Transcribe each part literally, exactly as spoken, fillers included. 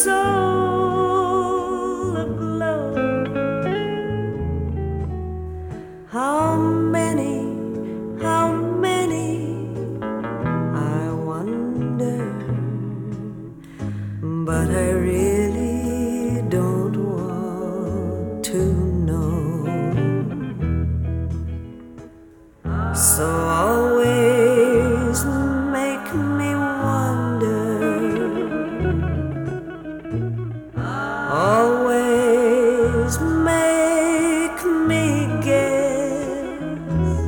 soul aglow. How many, how many, I wonder, but I really don't want to know. So always make me wonder, always make me guess,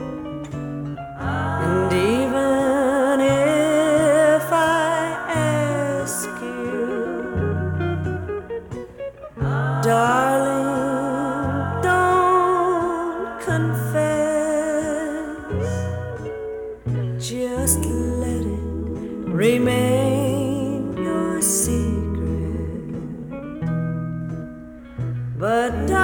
and even if I ask you, darling, don't confess, just let it remain your secret. But